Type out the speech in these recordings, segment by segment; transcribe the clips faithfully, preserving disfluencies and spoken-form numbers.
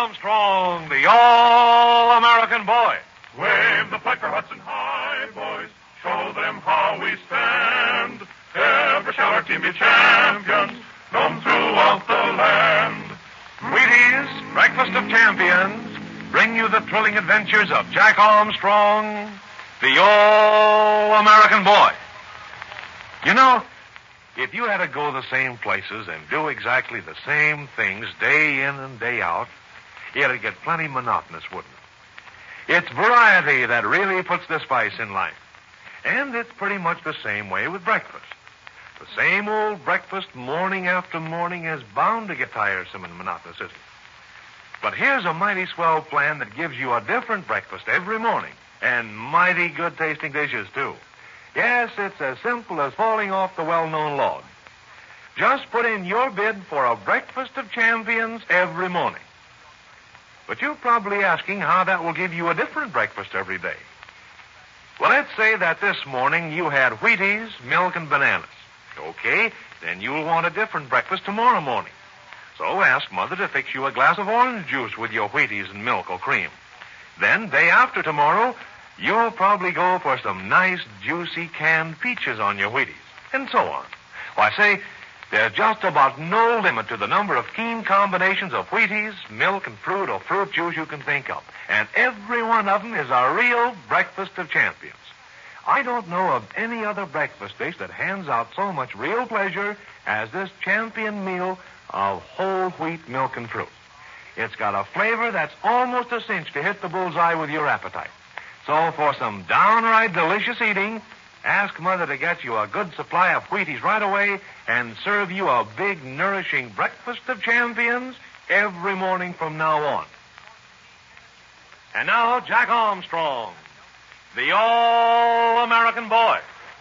Armstrong, the All-American Boy. Wave the flag for Hudson High, boys. Show them how we stand. Ever shall our team be champions, known throughout the land. Wheaties, Breakfast of Champions, bring you the thrilling adventures of Jack Armstrong, the All-American Boy. You know, if you had to go the same places and do exactly the same things day in and day out, it'd get plenty monotonous, wouldn't it? It's variety that really puts the spice in life. And it's pretty much the same way with breakfast. The same old breakfast morning after morning is bound to get tiresome and monotonous, isn't it? But here's a mighty swell plan that gives you a different breakfast every morning, and mighty good-tasting dishes, too. Yes, it's as simple as falling off the well-known log. Just put in your bid for a breakfast of champions every morning. But you're probably asking how that will give you a different breakfast every day. Well, let's say that this morning you had Wheaties, milk, and bananas. Okay, then you'll want a different breakfast tomorrow morning. So ask Mother to fix you a glass of orange juice with your Wheaties and milk or cream. Then, day after tomorrow, you'll probably go for some nice, juicy canned peaches on your Wheaties, and so on. Why, say, there's just about no limit to the number of keen combinations of Wheaties, milk, and fruit or fruit juice you can think of. And every one of them is a real breakfast of champions. I don't know of any other breakfast dish that hands out so much real pleasure as this champion meal of whole wheat milk and fruit. It's got a flavor that's almost a cinch to hit the bullseye with your appetite. So for some downright delicious eating, ask Mother to get you a good supply of Wheaties right away and serve you a big, nourishing breakfast of champions every morning from now on. And now, Jack Armstrong, the All-American Boy.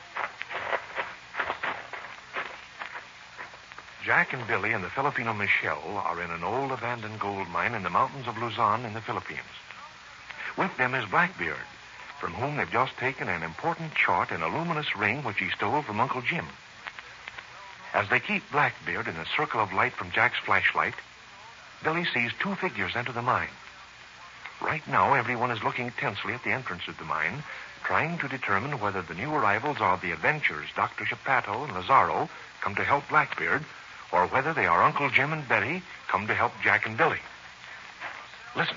Jack and Billy and the Filipino Michelle are in an old abandoned gold mine in the mountains of Luzon in the Philippines. With them is Blackbeard, from whom they've just taken an important chart in a luminous ring which he stole from Uncle Jim. As they keep Blackbeard in a circle of light from Jack's flashlight, Billy sees two figures enter the mine. Right now, everyone is looking tensely at the entrance of the mine, trying to determine whether the new arrivals are the adventurers, Doctor Shepato and Lazaro, come to help Blackbeard, or whether they are Uncle Jim and Betty, come to help Jack and Billy. Listen.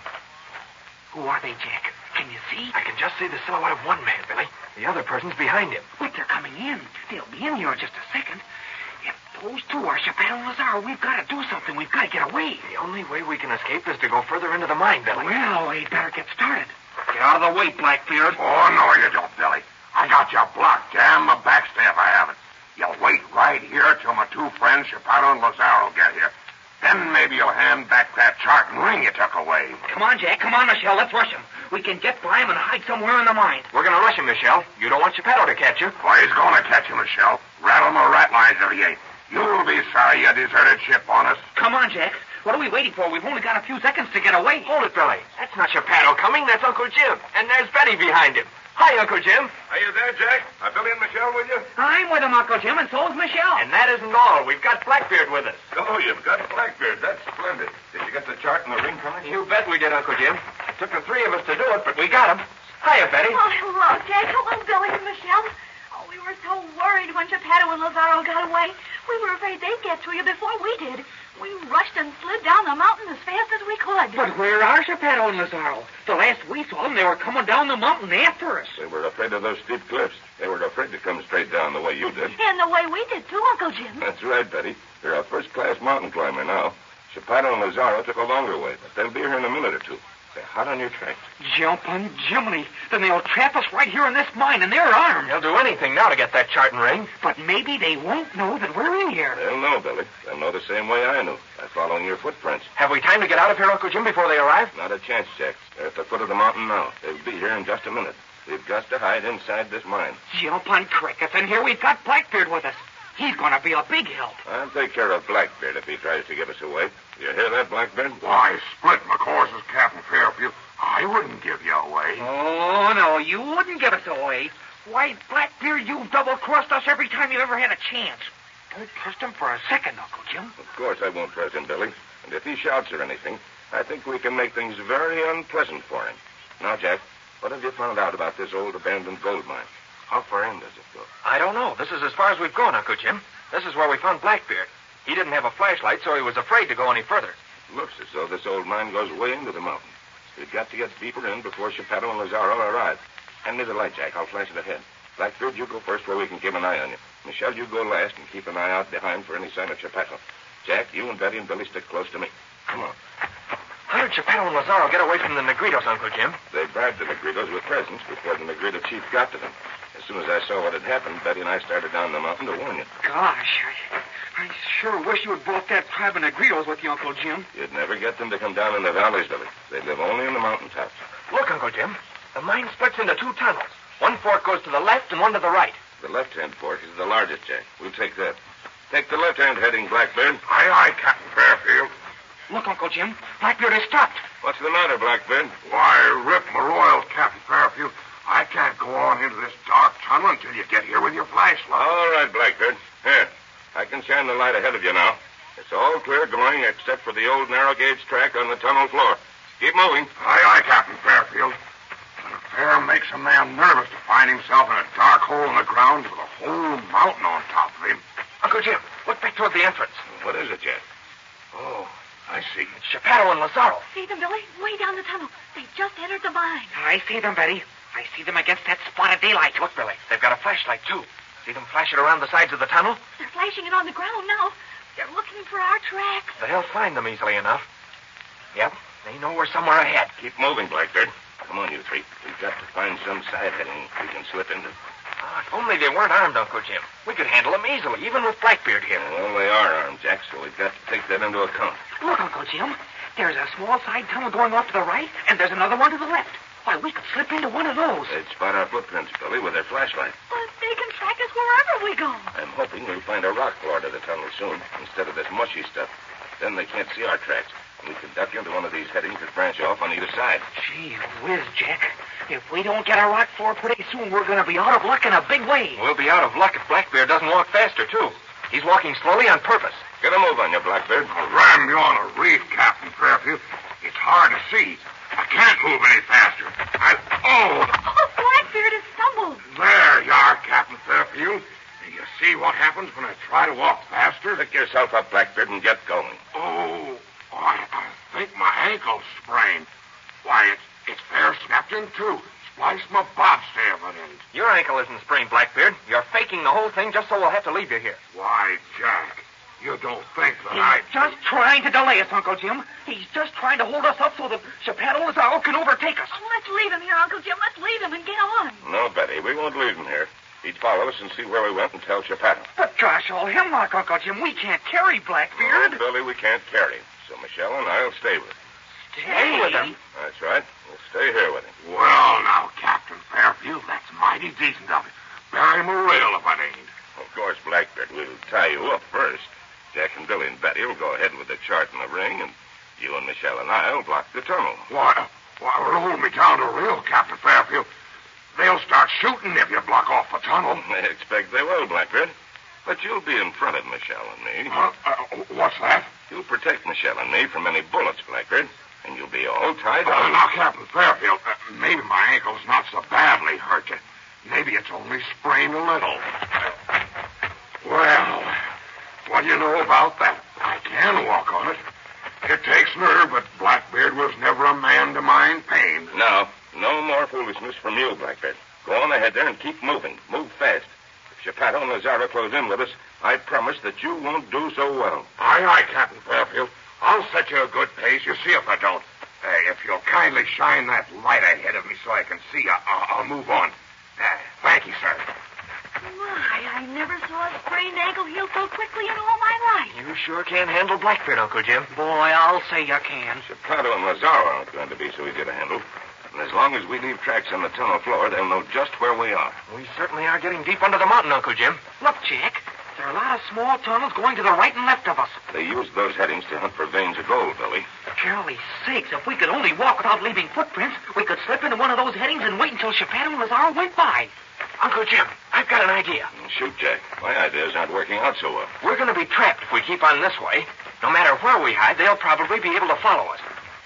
Who are they, Jack? Can you see? I can just see the silhouette of one man, Billy. The other person's behind him. Wait, they're coming in. They'll be in here in just a second. If those two are Shepato and Lazaro, we've got to do something. We've got to get away. The only way we can escape is to go further into the mine, Billy. Well, we'd better get started. Get out of the way, Blackbeard. Oh, no, you don't, Billy. I got you blocked. Damn my backstaff, I have it. You'll wait right here till my two friends, Shepato and Lazaro, get here. Then maybe you'll hand back that chart and ring you took away. Come on, Jack. Come on, Michelle. Let's rush him. We can get by him and hide somewhere in the mine. We're going to rush him, Michelle. You don't want Shepato to catch you. Why, he's going to catch you, Michelle. Rattle my rat lines if he ain't. You'll be sorry you deserted ship on us. Come on, Jack. What are we waiting for? We've only got a few seconds to get away. Hold it, Billy. That's not Shepato coming. That's Uncle Jim. And there's Betty behind him. Hi, Uncle Jim. Are you there, Jack? Are Billy and Michelle with you? I'm with him, Uncle Jim, and so's Michelle. And that isn't all. We've got Blackbeard with us. Oh, you've got Blackbeard. That's splendid. Did you get the chart and the ring from it? You bet we did, Uncle Jim. It took the three of us to do it, but we got him. Hiya, Betty. Oh, hello, Jack. Hello, Billy and Michelle. Oh, we were so worried when Shepato and Lazaro got away. We were afraid they'd get to you before we did. We rushed and slid down the mountain as fast as we could. But where are Shepato and Lazaro? The last we saw them, they were coming down the mountain after us. They were afraid of those steep cliffs. They were afraid to come straight down the way you did. And the way we did, too, Uncle Jim. That's right, Betty. You're a first-class mountain climber now. Shepato and Lazaro took a longer way, but they'll be here in a minute or two. They're hot on your track. Jump on Jiminy. Then they'll trap us right here in this mine, and they're armed. They'll do anything now to get that chart and ring. But maybe they won't know that we're in here. They'll know, Billy. They'll know the same way I knew, by following your footprints. Have we time to get out of here, Uncle Jim, before they arrive? Not a chance, Jack. They're at the foot of the mountain now. They'll be here in just a minute. We've got to hide inside this mine. Jump on crickets, and here we've got Blackbeard with us. He's going to be a big help. I'll take care of Blackbeard if he tries to get us away. You hear that, Blackbeard? Why, split my courses, Captain Fairfield. I wouldn't give you away. Oh, no, you wouldn't give us away. Why, Blackbeard, you've double-crossed us every time you ever had a chance. Don't trust him for a second, Uncle Jim. Of course I won't trust him, Billy. And if he shouts or anything, I think we can make things very unpleasant for him. Now, Jack, what have you found out about this old abandoned gold mine? How far in does it go? I don't know. This is as far as we've gone, Uncle Jim. This is where we found Blackbeard. He didn't have a flashlight, so he was afraid to go any further. Looks as though this old mine goes way into the mountain. We've got to get deeper in before Geppetto and Lazaro arrive. Hand me the light, Jack. I'll flash it ahead. Blackbeard, you go first where we can keep an eye on you. Michelle, you go last and keep an eye out behind for any sign of Geppetto. Jack, you and Betty and Billy stick close to me. Come on. How did Geppetto and Lazaro get away from the Negritos, Uncle Jim? They bribed the Negritos with presents before the Negrito chief got to them. As soon as I saw what had happened, Betty and I started down the mountain to warn you. Gosh, I, I sure wish you had brought that tribe of Negritos with you, Uncle Jim. You'd never get them to come down in the valleys, Billy. They live only in the mountaintops. Look, Uncle Jim. The mine splits into two tunnels. One fork goes to the left and one to the right. The left-hand fork is the largest, Jack. We'll take that. Take the left-hand heading, Blackbeard. Aye, aye, Captain Fairfield. Look, Uncle Jim. Blackbeard has stopped. What's the matter, Blackbeard? Why, rip my royals, Captain Fairfield. I can't go on into this dark tunnel until you get here with your flashlight. All right, Blackbeard. Here, I can shine the light ahead of you now. It's all clear going except for the old narrow gauge track on the tunnel floor. Keep moving. Aye, aye, Captain Fairfield. An affair makes a man nervous to find himself in a dark hole in the ground with a whole mountain on top of him. Uncle Jim, look back toward the entrance. What is it, Jack? Oh, I see. It's Geppetto and Lazaro. See them, Billy? Way down the tunnel. They just entered the mine. I see them, Betty. I see them against that spot of daylight. Look, Billy, they've got a flashlight, too. See them flash it around the sides of the tunnel? They're flashing it on the ground now. They're looking for our tracks. They'll find them easily enough. Yep, they know we're somewhere ahead. Keep moving, Blackbeard. Come on, you three. We've got to find some side heading we can slip into. Oh, if only they weren't armed, Uncle Jim. We could handle them easily, even with Blackbeard here. Well, they are armed, Jack, so we've got to take that into account. Look, Uncle Jim. There's a small side tunnel going off to the right, and there's another one to the left. Why, we could slip into one of those. They'd spot our footprints, Billy, with their flashlight. But they can track us wherever we go. I'm hoping we'll find a rock floor to the tunnel soon, instead of this mushy stuff. Then they can't see our tracks. We can duck into one of these headings that branch off on either side. Gee whiz, Jack. If we don't get a rock floor pretty soon, we're going to be out of luck in a big way. We'll be out of luck if Blackbeard doesn't walk faster, too. He's walking slowly on purpose. Get a move on you, Blackbeard. I'll ram you on a reef, Captain Fairfield. It's hard to see. I can't move any faster. I... Oh! Oh, Blackbeard has stumbled. There you are, Captain Fairfield. Do you see what happens when I try to walk faster? Pick yourself up, Blackbeard, and get going. Oh, oh I, I think my ankle's sprained. Why, it's, it's fair snapped in two. Spliced my bobstay of it in. Your ankle isn't sprained, Blackbeard. You're faking the whole thing just so we'll have to leave you here. Why, Jack, you don't think that He's I... just trying to delay us, Uncle Jim. He's just trying to hold us up so that Geppetto and Lazaro can overtake us. Oh, let's leave him here, Uncle Jim. Let's leave him and get on. No, Betty, we won't leave him here. He'd follow us and see where we went and tell Geppetto. But gosh, all hemlock, Uncle Jim, we can't carry Blackbeard. No, Billy, we can't carry him. So Michelle and I'll stay with him. Stay with him? That's right. We'll stay here with him. Well, now, Captain Fairfield, that's mighty decent of you. Bury him a rail if it ain't. Of course, Blackbeard, we'll tie you up first. Jack and Billy and Betty will go ahead with the chart and the ring, and you and Michelle and I'll block the tunnel. Why, why, hold me down to a rail, Captain Fairfield. They'll start shooting if you block off the tunnel. I expect they will, Blackbeard. But you'll be in front of Michelle and me. Uh, uh, what's that? You'll protect Michelle and me from any bullets, Blackbeard, and you'll be all tied Uh, up. now, Captain Fairfield, uh, maybe my ankle's not so badly hurt. You. Maybe it's only sprained a little. Uh, well, what do you know about that? I can walk on it. It takes nerve, but Blackbeard was never a man to mind pain. Now, no more foolishness from you, Blackbeard. Go on ahead there and keep moving. Move fast. If Geppetto and Lazaro close in with us, I promise that you won't do so well. Aye, aye, Captain Fairfield. I'll set you a good pace. You see if I don't. Uh, if you'll kindly shine that light ahead of me so I can see, I- I- I'll move on. Uh, thank you, sir. My, I never saw a sprained ankle heal so quickly in all my life. You sure can handle Blackbeard, Uncle Jim. Boy, I'll say you can. Geppetto and Lazaro aren't going to be so easy to handle. And as long as we leave tracks on the tunnel floor, they'll know just where we are. We certainly are getting deep under the mountain, Uncle Jim. Look, Jack, there are a lot of small tunnels going to the right and left of us. They use those headings to hunt for veins of gold, Billy. Golly sakes, if we could only walk without leaving footprints, we could slip into one of those headings and wait until Geppetto and Lazaro went by. Uncle Jim, I've got an idea. Shoot, Jack. My ideas aren't working out so well. We're going to be trapped if we keep on this way. No matter where we hide, they'll probably be able to follow us.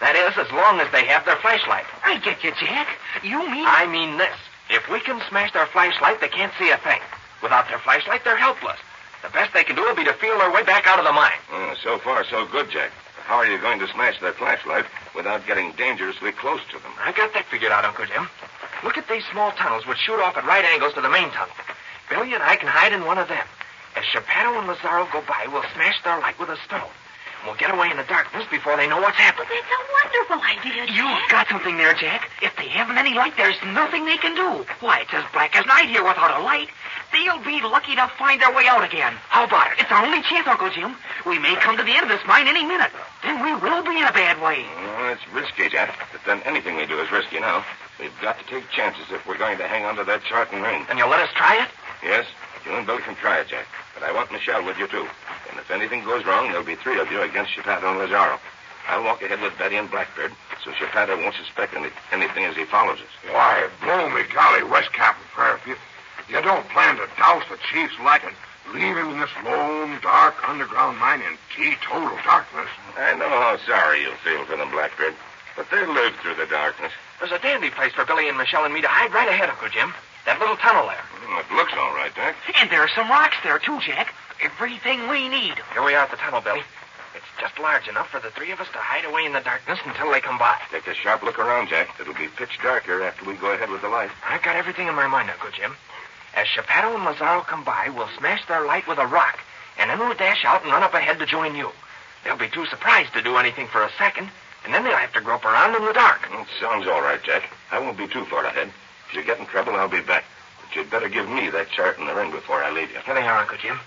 That is, as long as they have their flashlight. I get you, Jack. You mean... I mean this. If we can smash their flashlight, they can't see a thing. Without their flashlight, they're helpless. The best they can do will be to feel their way back out of the mine. Uh, so far, so good, Jack. How are you going to smash their flashlight without getting dangerously close to them? I got that figured out, Uncle Jim. Look at these small tunnels which shoot off at right angles to the main tunnel. Billy and I can hide in one of them. As Geppetto and Lazaro go by, we'll smash their light with a stone. We'll get away in the darkness before they know what's happened. That's a wonderful idea, Jack. You've got something there, Jack. If they haven't any light, there's nothing they can do. Why, it's as black as night here without a light. They'll be lucky to find their way out again. How about it? It's our only chance, Uncle Jim. We may come to the end of this mine any minute. Then we will be in a bad way. Well, it's risky, Jack. But then anything we do is risky now. We've got to take chances if we're going to hang on to that chart and ring. And you'll let us try it? Yes, you and Billy can try it, Jack. But I want Michelle with you, too. And if anything goes wrong, there'll be three of you against Geppetto and Lazaro. I'll walk ahead with Betty and Blackbeard, so Geppetto won't suspect any, anything as he follows us. Why, blow me, golly, West Captain Fairfield. You don't plan to douse the chief's light and leave him in this lone, dark, underground mine in teetotal darkness. I know how sorry you'll feel for them, Blackbeard, but they'll live through the darkness. There's a dandy place for Billy and Michelle and me to hide right ahead, Uncle Jim. That little tunnel there. Well, it looks all right, Jack. And there are some rocks there, too, Jack. Everything we need. Here we are at the tunnel, Billy. It's just large enough for the three of us to hide away in the darkness until they come by. Take a sharp look around, Jack. It'll be pitch dark here after we go ahead with the light. I've got everything in my mind, Uncle Jim. As Geppetto and Lazaro come by, we'll smash their light with a rock, and then we'll dash out and run up ahead to join you. They'll be too surprised to do anything for a second, and then they'll have to grope around in the dark. It sounds all right, Jack. I won't be too far ahead. If you get in trouble, I'll be back. But you'd better give me that chart and the ring before I leave you. Here they are, Uncle Jim.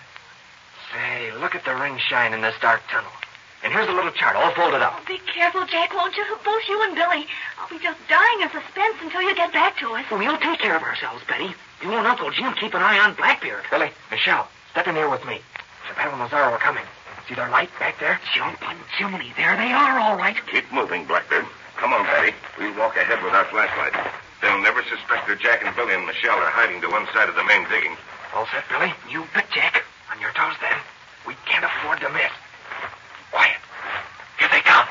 Say, look at the ring shine in this dark tunnel. And here's a little chart all folded up. Oh, be careful, Jack, won't you? Both you and Billy. I'll be just dying of suspense until you get back to us. We'll take care of ourselves, Betty. You and Uncle Jim keep an eye on Blackbeard. Billy, Michelle, step in here with me. Geppetto and Lazaro are coming. See their light back there? Jump on Jiminy. There they are, all right. Keep moving, Blackbeard. Come on, Betty. We'll walk ahead with our flashlight. They'll never suspect that Jack and Billy and Michelle are hiding to one side of the main digging. All set, Billy? You bet, Jack. On your toes, then. We can't afford to miss. Quiet. Here they come.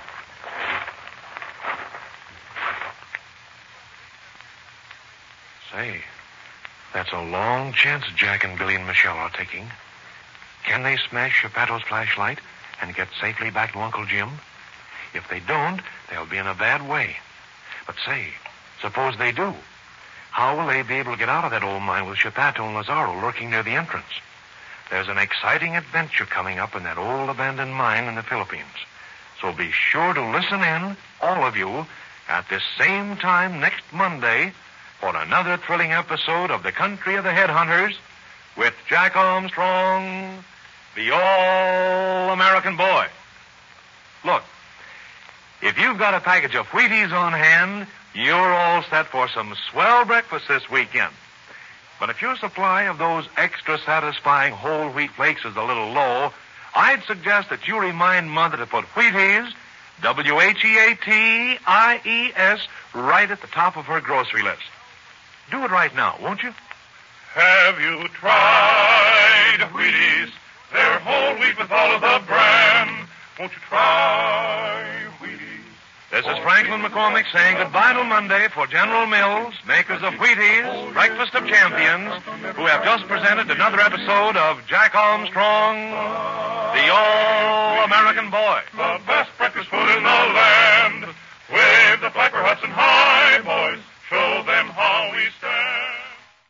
Say, that's a long chance Jack and Billy and Michelle are taking. Can they smash Geppetto's flashlight and get safely back to Uncle Jim? If they don't, they'll be in a bad way. But say, suppose they do. How will they be able to get out of that old mine with Geppetto and Lazaro lurking near the entrance? There's an exciting adventure coming up in that old abandoned mine in the Philippines. So be sure to listen in, all of you, at this same time next Monday for another thrilling episode of The Country of the Headhunters with Jack Armstrong, the All-American Boy. Look, if you've got a package of Wheaties on hand, you're all set for some swell breakfast this weekend. But if your supply of those extra satisfying whole wheat flakes is a little low, I'd suggest that you remind Mother to put Wheaties, W H E A T I E S, right at the top of her grocery list. Do it right now, won't you? Have you tried Wheaties? They're whole wheat with all of the bran. Won't you try Wheaties? This is Franklin McCormick saying goodbye till Monday for General Mills, makers of Wheaties, Breakfast of Champions, who have just presented another episode of Jack Armstrong, the All-American Boy. The best